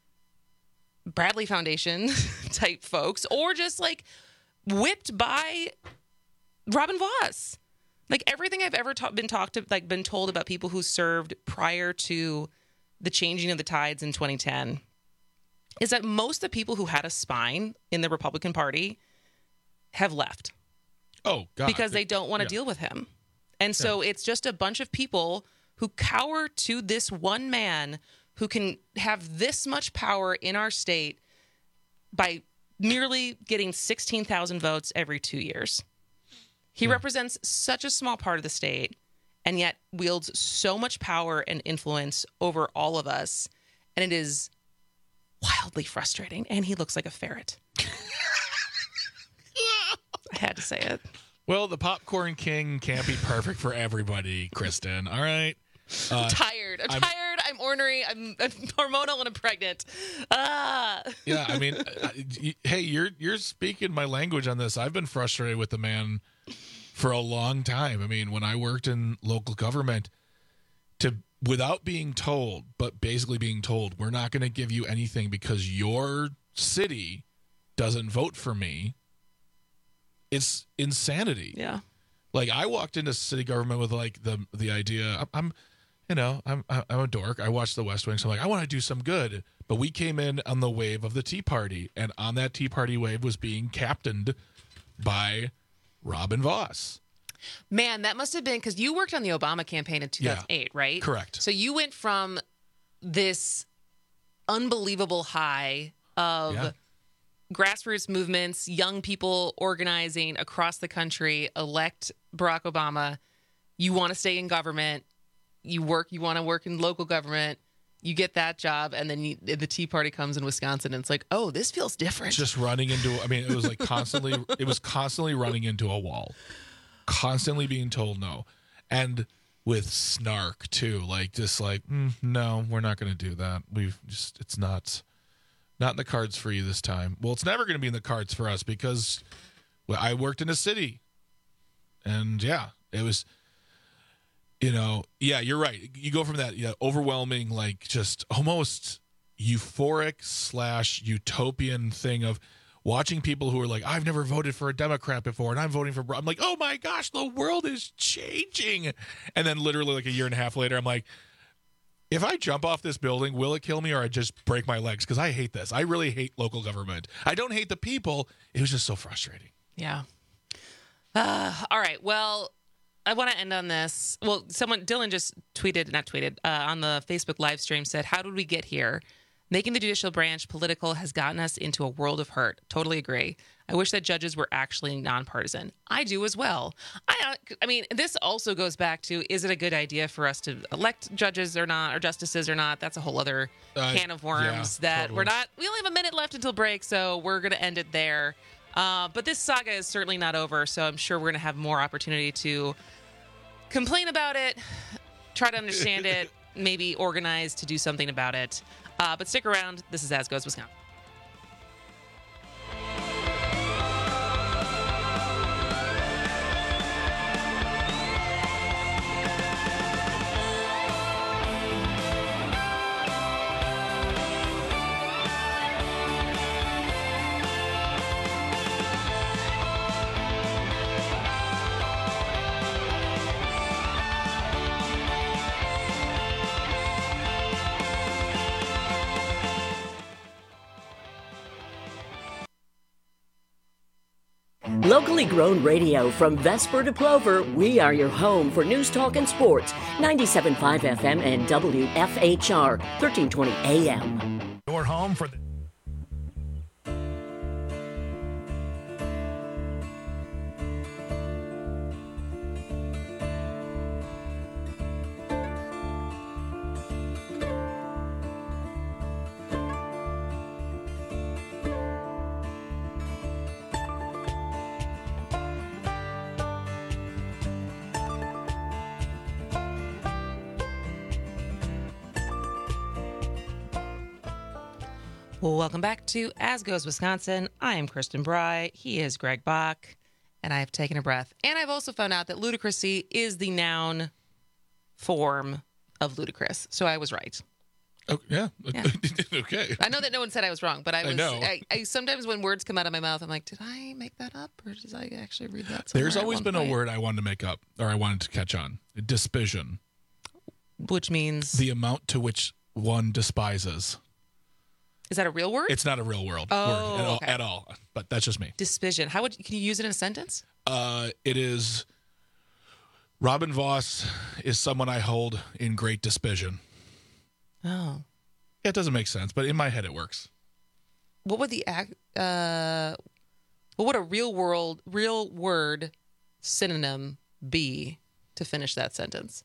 Bradley Foundation type folks, or just like whipped by Robin Vos. Like everything I've ever ta- been talked to, like been told about people who served prior to the changing of the tides in twenty ten is that most of the people who had a spine in the Republican Party have left. Oh, God. Because they don't want to yeah. deal with him. And so yeah. it's just a bunch of people who cower to this one man who can have this much power in our state by merely getting sixteen thousand votes every two years. He yeah. represents such a small part of the state and yet wields so much power and influence over all of us. And it is wildly frustrating. And he looks like a ferret. I had to say it. Well, the popcorn king can't be perfect for everybody, Kristen. All right. Uh, I'm tired. I'm, I'm tired. I'm ornery. I'm, I'm hormonal and I'm pregnant. Ah. Yeah, I mean, uh, hey, you're you're speaking my language on this. I've been frustrated with the man for a long time. I mean, when I worked in local government, to without being told, but basically being told, we're not going to give you anything because your city doesn't vote for me. It's insanity. Yeah. Like I walked into city government with like the the idea I'm, I'm you know, I'm I'm a dork. I watched The West Wing, so I'm like, I want to do some good. But we came in on the wave of the Tea Party, and on that Tea Party wave was being captained by Robin Vos. Man, that must have been because you worked on the Obama campaign in two thousand eight, yeah, right? Correct. So you went from this unbelievable high of yeah. grassroots movements, young people organizing across the country, elect Barack Obama. You want to stay in government. You work. You want to work in local government. You get that job, and then you, the Tea Party comes in Wisconsin, and it's like, oh, this feels different. Just running into. I mean, it was like constantly. It was constantly running into a wall, constantly being told no. And with snark too, like just like mm, no, we're not going to do that. We've just it's not not in the cards for you this time. Well, it's never going to be in the cards for us because well, I worked in a city, and yeah, it was. You know, yeah, you're right. You go from that yeah, overwhelming, like just almost euphoric slash utopian thing of watching people who are like, I've never voted for a Democrat before, and I'm voting for. I'm like, oh my gosh, the world is changing. And then literally like a year and a half later, I'm like, if I jump off this building, will it kill me or I just break my legs? Because I hate this. I really hate local government. I don't hate the people. It was just so frustrating. Yeah. Uh, all right. Well, I want to end on this. Well, someone, Dylan just tweeted, not tweeted, uh, on the Facebook live stream said, how did we get here? Making the judicial branch political has gotten us into a world of hurt. Totally agree. I wish that judges were actually nonpartisan. I do as well. I, I mean, this also goes back to, is it a good idea for us to elect judges or not, or justices or not? That's a whole other uh, can of worms yeah, that totally. we're not, we only have a minute left until break, so we're going to end it there. Uh, but this saga is certainly not over, so I'm sure we're going to have more opportunity to complain about it, try to understand it, maybe organize to do something about it. Uh, but stick around. This is As Goes Wisconsin. Locally grown radio from Vesper to Plover, we are your home for news, talk, and sports. ninety-seven point five F M and W F H R, thirteen twenty A M. Your home for the... Welcome back to As Goes Wisconsin. I am Kristen Bry. He is Greg Bach. And I have taken a breath. And I've also found out that ludicrousy is the noun form of ludicrous. So I was right. Oh, yeah. yeah. Okay. I know that no one said I was wrong, but I was. I know. I, I, sometimes when words come out of my mouth, I'm like, did I make that up? Or did I actually read that somewhere? There's always been point? a word I wanted to make up, or I wanted to catch on. Despision. Which means? The amount to which one despises. Is that a real word? It's not a real world oh, word at all, okay. at all, but that's just me. Despision. How would can you use it in a sentence? Uh, it is. Robin Voss is someone I hold in great despision. Oh, it doesn't make sense, but in my head it works. What would the act? Uh, what would a real world, real word synonym be to finish that sentence?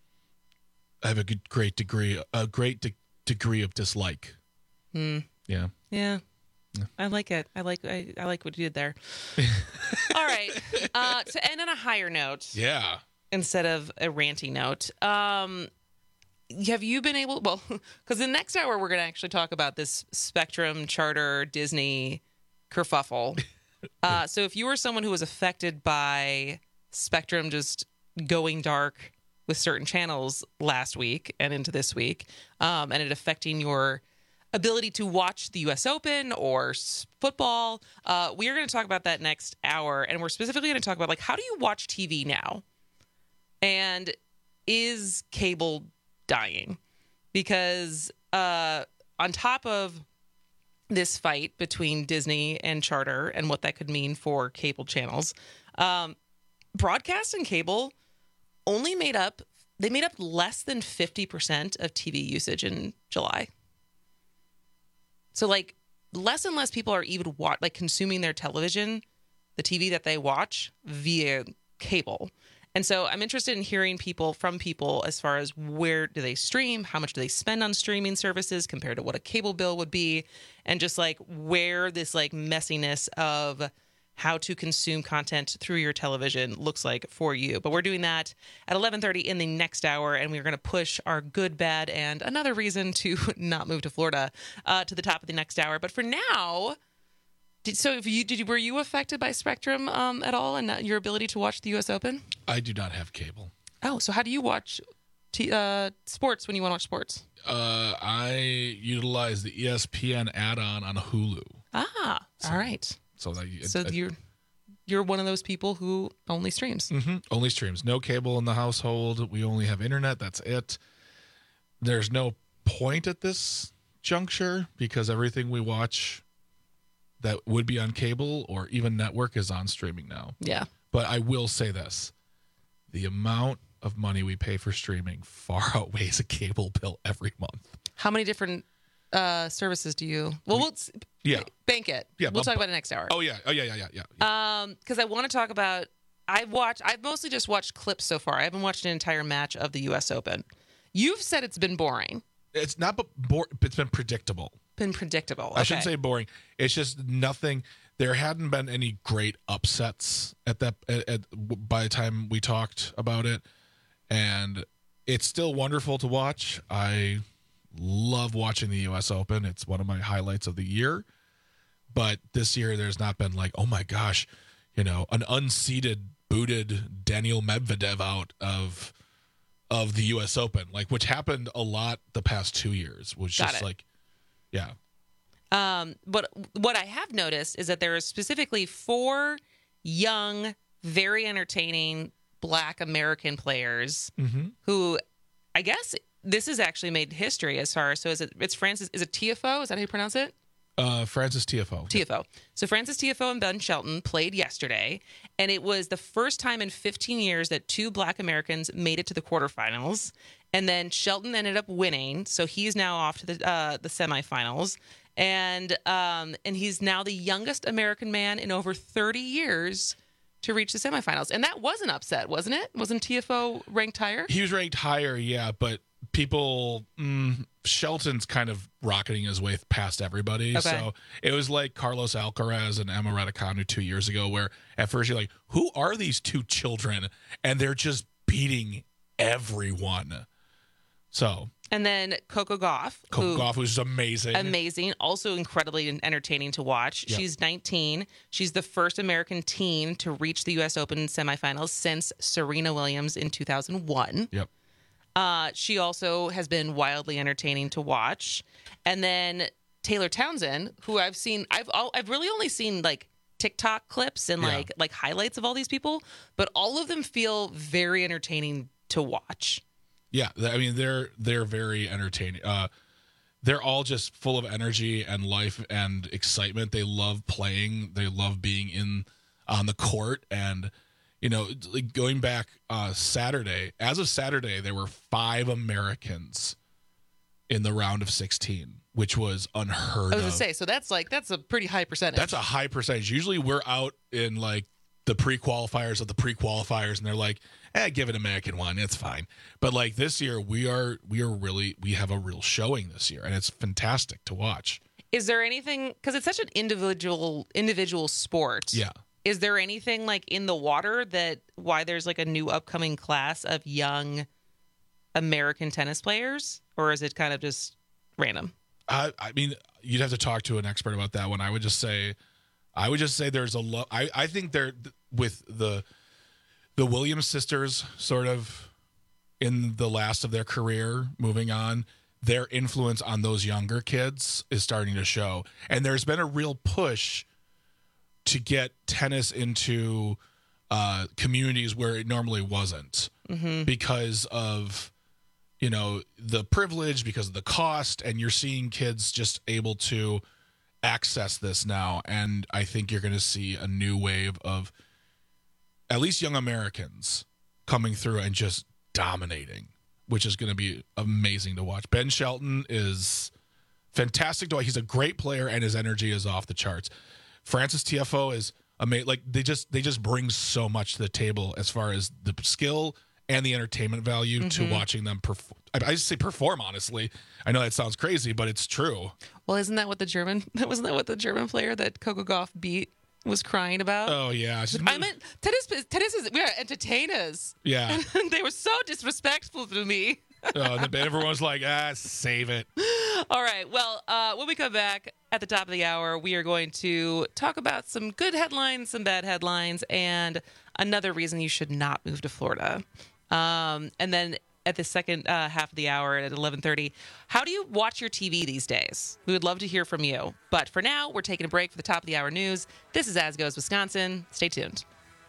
I have a good, great degree, a great de- degree of dislike. Hmm. Yeah. Yeah. Yeah. I like it. I like I, I like what you did there. All right. Uh, to end on a higher note. Yeah. Instead of a ranty note. Um, have you been able? Well, because the next hour we're going to actually talk about this Spectrum, Charter, Disney kerfuffle. Uh, so if you were someone who was affected by Spectrum just going dark with certain channels last week and into this week, um, and it affecting your ability to watch the U S Open or football. Uh, we are going to talk about that next hour, and we're specifically going to talk about, like, how do you watch T V now? And is cable dying? Because uh, on top of this fight between Disney and Charter and what that could mean for cable channels, um, broadcast and cable only made up, they made up less than fifty percent of T V usage in July. So, like, less and less people are even wa- like consuming their television, the T V that they watch, via cable. And so I'm interested in hearing people from people as far as where do they stream, how much do they spend on streaming services compared to what a cable bill would be, and just like where this like messiness of how to consume content through your television looks like for you. But we're doing that at eleven thirty in the next hour, and we're going to push our good, bad, and another reason to not move to Florida uh, to the top of the next hour. But for now, did, so if you did, you, were you affected by Spectrum um, at all, and your ability to watch the U S Open? I do not have cable. Oh, so how do you watch t- uh, sports when you want to watch sports? Uh, I utilize the E S P N add-on on Hulu. Ah, So- all right. So, that, So it, you're you're one of those people who only streams. Mm-hmm. Only streams. No cable in the household. We only have internet. That's it. There's no point at this juncture because everything we watch that would be on cable or even network is on streaming now. Yeah. But I will say this. The amount of money we pay for streaming far outweighs a cable bill every month. How many different uh, services do you? Well, we'll Yeah. bank it. Yeah, we'll but- talk about it next hour. Oh, yeah. Oh, yeah, yeah, yeah, yeah. Um, because I want to talk about. I've watched. I've mostly just watched clips so far. I haven't watched an entire match of the U S Open. You've said it's been boring. It's not, but bor- it's been predictable. Been predictable. Okay. I shouldn't say boring. It's just nothing. There hadn't been any great upsets at that at, at, by the time we talked about it, and it's still wonderful to watch. I love watching the U S Open. It's one of my highlights of the year. But this year, there's not been like, oh my gosh, you know, an unseeded, booted Daniil Medvedev out of of the U S Open, like which happened a lot the past two years. Was Got just it. like, yeah. Um, but what I have noticed is that there are specifically four young, very entertaining Black American players Mm-hmm. who, I guess, this has actually made history as far as so is it? It's Francis. Is it T F O? Is that how you pronounce it? Uh, Francis T F O. T F O. So Francis T F O and Ben Shelton played yesterday, and it was the first time in fifteen years that two Black Americans made it to the quarterfinals. And then Shelton ended up winning, so he's now off to the uh, the semifinals, and um, and he's now the youngest American man in over thirty years to reach the semifinals. And that was an upset, wasn't it? Wasn't T F O ranked higher? He was ranked higher, yeah, but people, mm, Shelton's kind of rocketing his way past everybody. Okay. So it was like Carlos Alcaraz and Emma Raducanu two years ago, where at first you're like, who are these two children? And they're just beating everyone. So And then Coco Gauff. Coco who- Gauff was amazing. Amazing. Also incredibly entertaining to watch. Yep. She's nineteen. She's the first American teen to reach the U S Open semifinals since Serena Williams in two thousand one. Yep. Uh, she also has been wildly entertaining to watch. And then Taylor Townsend, who I've seen, I've all, I've really only seen like TikTok clips and Yeah. like like highlights of all these people, but all of them feel very entertaining to watch. Yeah, th- I mean they're they're very entertaining. Uh, they're all just full of energy and life and excitement. They love playing. They love being in on the court. And you know, like going back uh, Saturday, as of Saturday, there were five Americans in the round of sixteen, which was unheard I was of. gonna say, so that's like that's a pretty high percentage. That's a high percentage. Usually, we're out in like the pre-qualifiers of the pre-qualifiers, and they're like, "Eh, give an American one, it's fine." But like this year, we are we are really we have a real showing this year, and it's fantastic to watch. Is there anything, because it's such an individual individual sport? Yeah. Is there anything like in the water that why there's like a new upcoming class of young American tennis players, or is it kind of just random? I I mean, you'd have to talk to an expert about that one. I would just say, I would just say there's a lo- I I think they're with the the Williams sisters sort of in the last of their career, moving on. Their influence on those younger kids is starting to show, and there's been a real push to get tennis into uh, communities where it normally wasn't, Mm-hmm. because of you know the privilege, because of the cost, and you're seeing kids just able to access this now. And I think you're going to see a new wave of at least young Americans coming through and just dominating, which is going to be amazing to watch. Ben Shelton is fantastic to watch. He's a great player, and his energy is off the charts. Francis T F O is amazing. Like they just they just bring so much to the table as far as the skill and the entertainment value to Mhm. watching them perform. I, I just say perform, honestly. I know that sounds crazy, but it's true. Well, isn't that what the German? Wasn't that what the German player that Coco Gauff beat was crying about. Oh, yeah. I meant, tennis, tennis is, we are entertainers. Yeah. And they were so disrespectful to me. Oh, and then everyone's like, ah, save it. All right. Well, uh, when we come back at the top of the hour, we are going to talk about some good headlines, some bad headlines, and another reason you should not move to Florida. Um, and then at the second uh, half of the hour at eleven thirty, how do you watch your T V these days? We would love to hear from you. But for now, we're taking a break for the top of the hour news. This is As Goes Wisconsin. Stay tuned.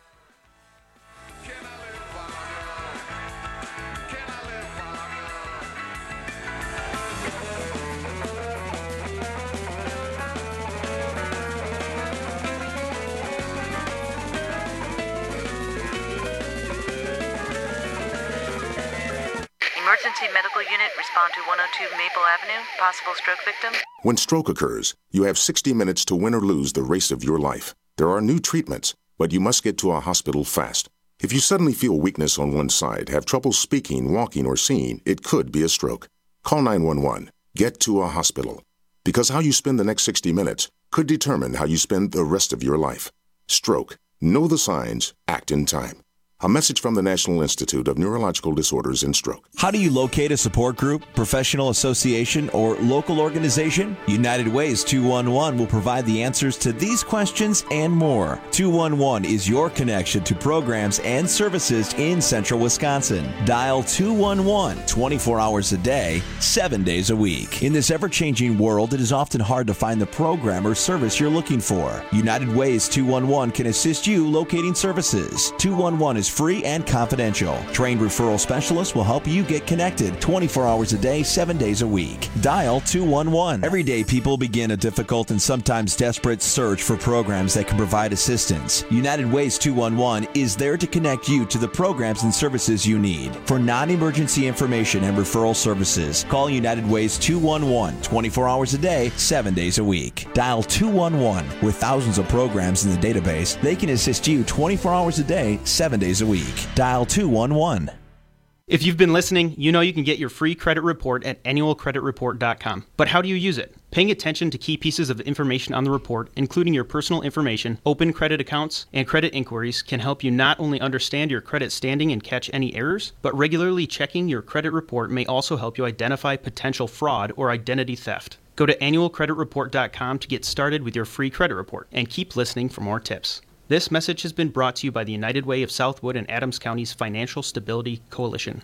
Emergency medical unit, respond to one oh two Maple Avenue. Possible stroke victim. When stroke occurs, you have sixty minutes to win or lose the race of your life. There are new treatments, but you must get to a hospital fast. If you suddenly feel weakness on one side, have trouble speaking, walking, or seeing, it could be a stroke. Call nine one one. Get to a hospital. Because how you spend the next sixty minutes could determine how you spend the rest of your life. Stroke. Know the signs. Act in time. A message from the National Institute of Neurological Disorders and Stroke. How do you locate a support group, professional association, or local organization? United Ways two one one will provide the answers to these questions and more. two one one is your connection to programs and services in central Wisconsin. Dial two one one twenty-four hours a day, seven days a week. In this ever-changing world, it is often hard to find the program or service you're looking for. United Ways two one one can assist you locating services. two one one is free and confidential. Trained referral specialists will help you get connected twenty-four hours a day, seven days a week. Dial two one one. Every day, people begin a difficult and sometimes desperate search for programs that can provide assistance. United Ways two one one is there to connect you to the programs and services you need. For non-emergency information and referral services, call United Ways two one one twenty-four hours a day, seven days a week. Dial two one one. With thousands of programs in the database, they can assist you twenty-four hours a day, seven days a week. Dial two one one. If you've been listening, you know you can get your free credit report at annual credit report dot com. But how do you use it? Paying attention to key pieces of information on the report, including your personal information, open credit accounts, and credit inquiries, can help you not only understand your credit standing and catch any errors, but regularly checking your credit report may also help you identify potential fraud or identity theft. Go to annual credit report dot com to get started with your free credit report, and keep listening for more tips. This message has been brought to you by the United Way of Southwood and Adams County's Financial Stability Coalition.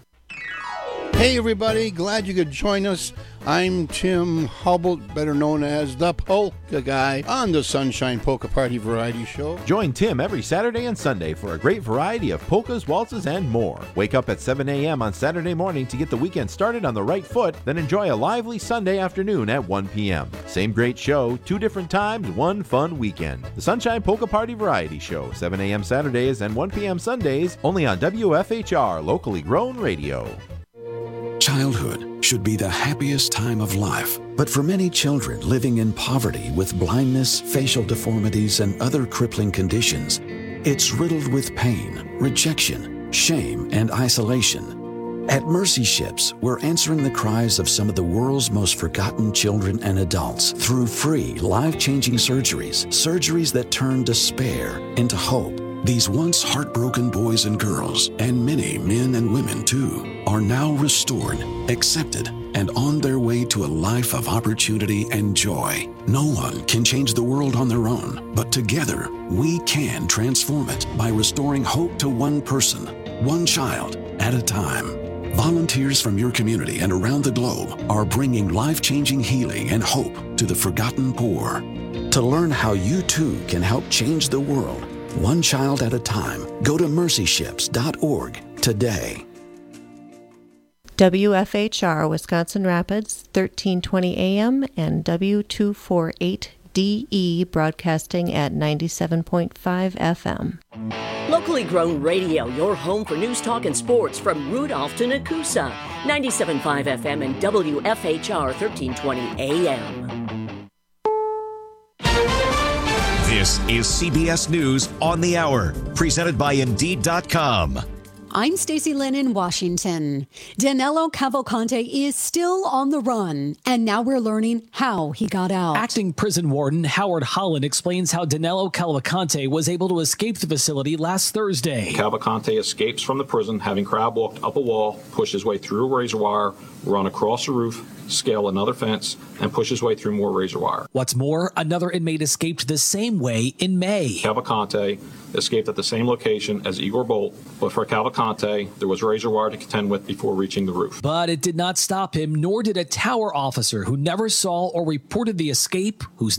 Hey everybody, glad you could join us. I'm Tim Hubble, better known as the Polka Guy, on the Sunshine Polka Party Variety Show. Join Tim every Saturday and Sunday for a great variety of polkas, waltzes, and more. Wake up at seven a.m. on Saturday morning to get the weekend started on the right foot, then enjoy a lively Sunday afternoon at one p.m. Same great show, two different times, one fun weekend. The Sunshine Polka Party Variety Show, seven a.m. Saturdays and one p.m. Sundays, only on W F H R, locally grown radio. Childhood should be the happiest time of life, but for many children living in poverty with blindness, facial deformities, and other crippling conditions, it's riddled with pain, rejection, shame, and isolation. At Mercy Ships, we're answering the cries of some of the world's most forgotten children and adults through free, life-changing surgeries, surgeries that turn despair into hope. These once heartbroken boys and girls, and many men and women too, are now restored, accepted, and on their way to a life of opportunity and joy. No one can change the world on their own, but together we can transform it by restoring hope to one person, one child at a time. Volunteers from your community and around the globe are bringing life-changing healing and hope to the forgotten poor. To learn how you too can help change the world, one child at a time, go to mercy ships dot org today. W F H R Wisconsin Rapids, thirteen twenty A M and W two forty-eight D E broadcasting at ninety-seven point five F M. Locally grown radio, your home for news, talk, and sports from Rudolph to Nakusa. ninety-seven point five F M and W F H R thirteen twenty A M. This is C B S News on the Hour, presented by Indeed dot com. I'm Stacey Lynn in Washington. Danilo Cavalcante is still on the run, and now we're learning how he got out. Acting prison warden Howard Holland explains how Danilo Cavalcante was able to escape the facility last Thursday. Cavalcante escapes from the prison, having crab walked up a wall, pushed his way through a razor wire, run across a roof, scale another fence, and push his way through more razor wire. What's more, another inmate escaped the same way in May. Cavalcante escaped at the same location as Igor Bolt, but for Cavalcante, there was razor wire to contend with before reaching the roof. But it did not stop him, nor did a tower officer who never saw or reported the escape, whose